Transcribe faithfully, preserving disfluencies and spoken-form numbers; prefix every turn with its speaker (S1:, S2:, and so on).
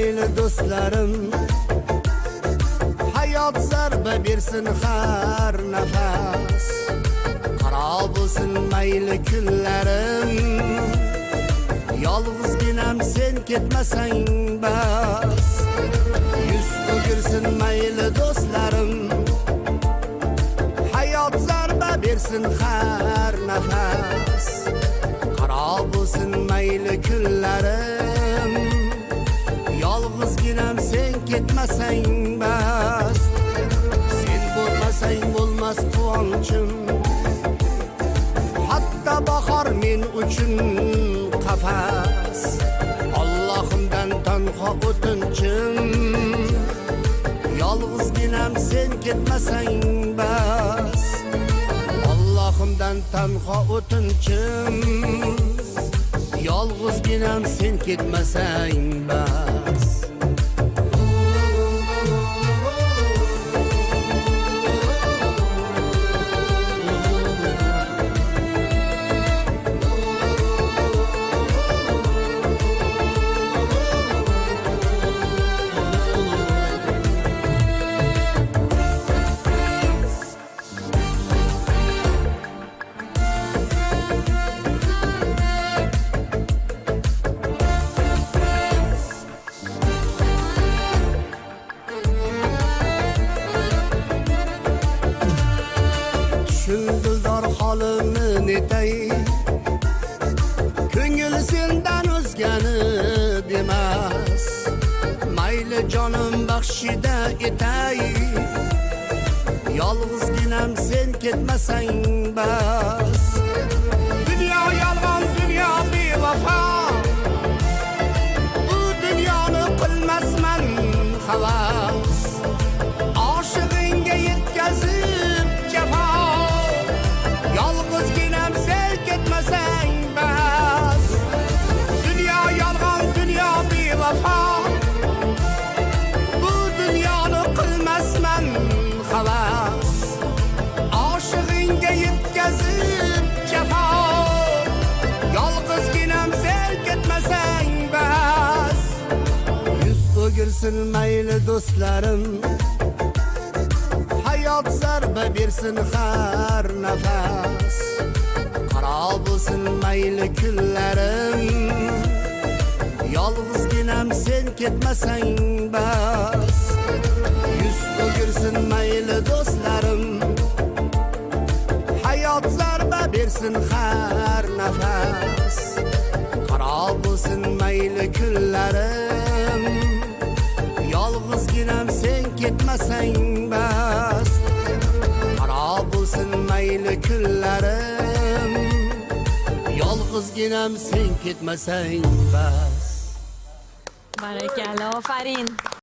S1: mayli do'stlarim, hayot zarba bersin har nafas, qaro bo'lsin mayli kunlarim, yolg'izginam sen ketmasang bas. Yuz o'girsin mayli do'stlarim, hayot zarba bersin har nafas, qaro bo'lsin mayli kunlarim, yolg'izginam sen ketmasang bas. Sen bo'lmasang bo'lmas quvonchim, hatta bahor men uchun qafas. Allohimdan tanho o'tinchim, yolg'izginam sen ketmasang bas. Allohimdan tanho o'tinchim, yolg'izginam sen ketmasang bas. Dildor holimni netay, ko'ngil sendan o'zgani demas. Mayli jonim baxshida etay, yolg'izginam sen ketmasang bas. Dunyo yolg'on, dunyo bevafo, bu dunyoni qilmasman havas. Oshig'ingga yetkazib jafo, yolg'izginam sen ketmasang bas. Dunyo yolg'on, dunyo bevafo, bu dunyoni qilmasman havas. Oshig'ingga yetkazib jafo, yolg'izginam sen ketmasang bas. Yuz o'girsin mayli do'stlarim, hayot zarba bersin har nafas, qaro bo'lsin mayli kunlarim, yolg'izginam sen ketmasang bas. Yuz o'girsin mayli do'stlarim, hayot zarba bersin har nafas, qaro bo'lsin mayli kunlarim, yolg'izginam sen ketmasang bas. Qaro bo'lsin mayli kunlarim, yolg'izginam sen ketmasang bas.
S2: Barakalla, ofarin.